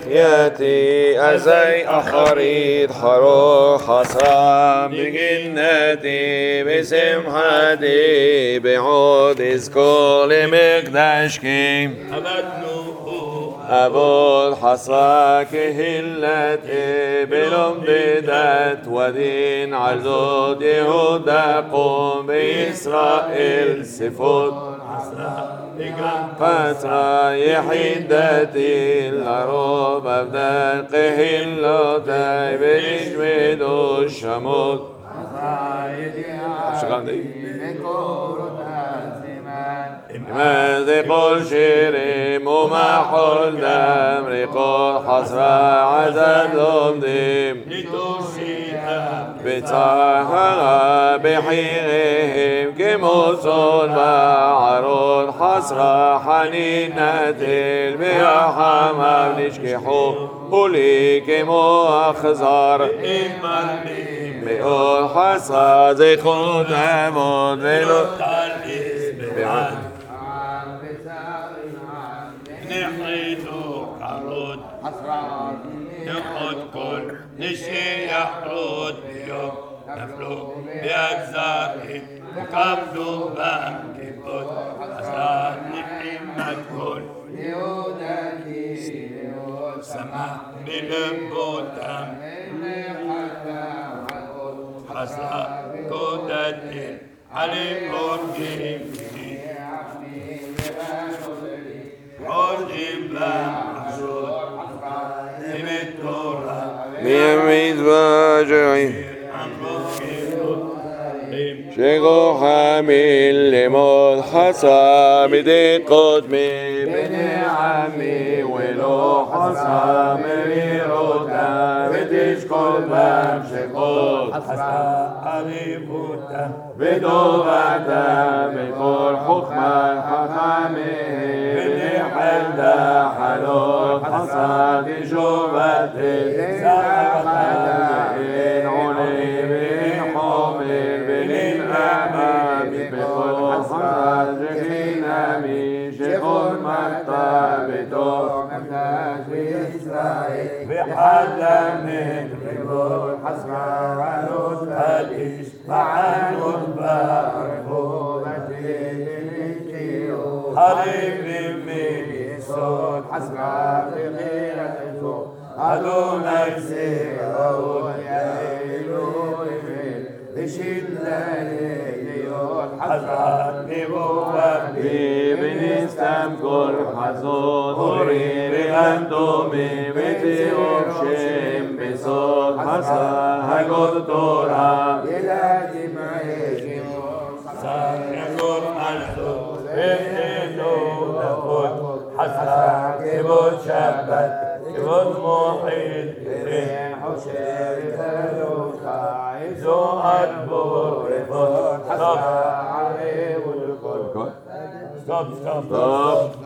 حياتي أزي أخريد خروح حسام بجنتي بسمحتي بعود إزكول مقدشكي أبو حصاك هلتي بلوم بدت ودين عزود يهودا قوم بإسرائيل سفوت فترة يحيدتي العروب أبدان قهلوتي بنجمدو الشموت ماذا قل شيري ومحول دم ريقول حسرة عزد لمديم بتاها بحيرهم كموصول معرون حسرة حنينة الميحام بنشكحو قولي كمو أخزار بيقول حسرة زي خود أمون ليلو نحيدو عرود نقود كل نشي يحرود بيوم نفلو بأجزائي وكبدو بانكبود أسرار نحيمة كل سمع بلبودم حسرة كودتي علي قربي بيميز باجعي شيخو حامل لموت حسام دي قدمي بني عمي ولو حسام بيروتا بتشكل بام شيخو حسام حبيبوتا بدوبتا بكل حكما حكامي حلدا حلو حصاد شوبتي ساقتين علي بن حمل بن الأمام بكل حصاد جهنمي شيخ المكتب دوم مكتاش بإسرائيل بحل من بكل حصاد عروس الإيش مع البار قوتي حبيبي من صوت حسرة غيرة الفوق أدونك سيرون يا إلهي بشلالي يوم حسرة نبوة بنستم كل حزون وريري أنتمي بتيوم شم بصوت حسرة هقول دورا إلى جمعي سنقول أنتم حسرة كبوت شبت كبوت محيط ريح وشير تلوكا عزو أكبر رفض حسرة عليه والكل stop